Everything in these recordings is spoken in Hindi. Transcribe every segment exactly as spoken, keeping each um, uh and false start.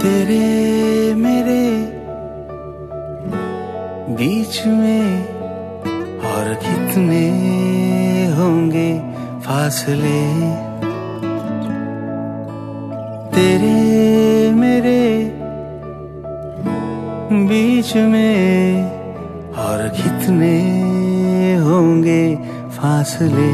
तेरे मेरे बीच में और कितने होंगे फासले, तेरे मेरे बीच में और कितने होंगे फासले।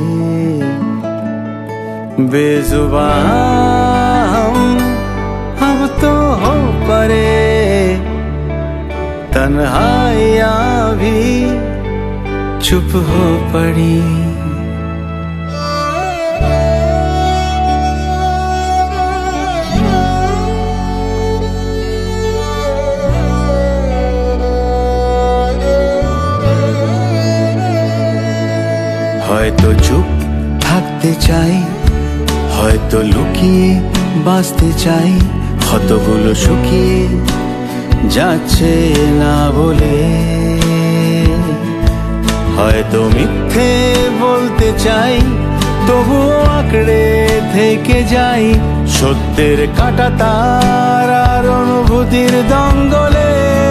बेजुबान हम अब तो हो परे, तन्हाइयाँ भी चुप हो पड़ी। হয়তো চুপ থাকতে চাই, হয়তো লুকিয়ে বাঁচতে চাই, ক্ষতগুলো শুকিয়ে যাচ্ছে না বলে। হয়তো মিথ্যে বলতে চাই, তবুও আঁকড়ে থেকে যাই সত্যের কাঁটা তার আর অনুভূতির দঙ্গলে।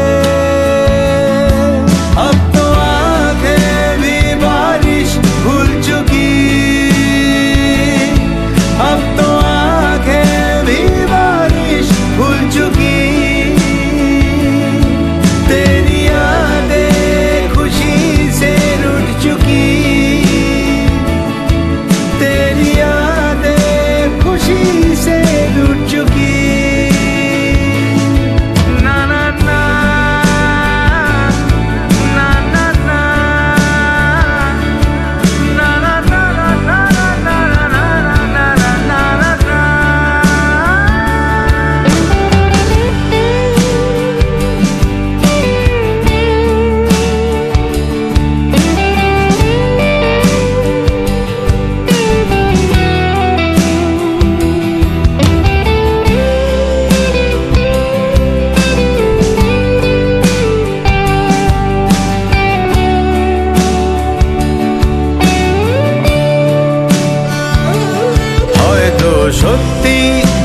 সত্যি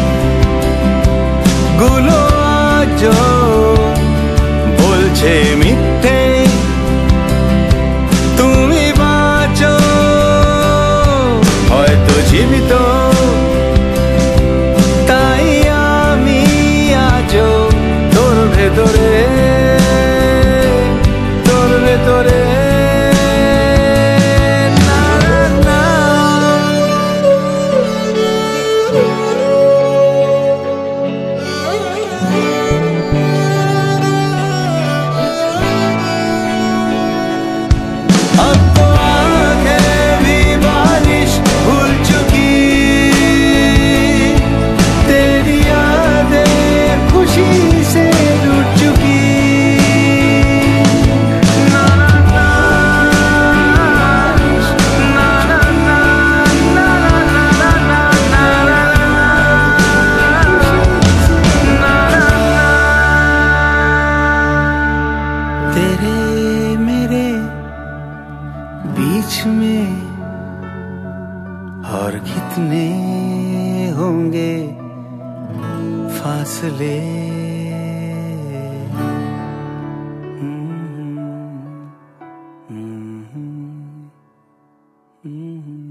গুলো আজ বলছে মিথ্যে, তুমি বাঁচো হয়তো জীবিত, তাই আমি আজও তোর ভেতরে, তোর ভেতরে। तेरे मेरे बीच में और कितने होंगे फासले। Mm-hmm. Mm-hmm.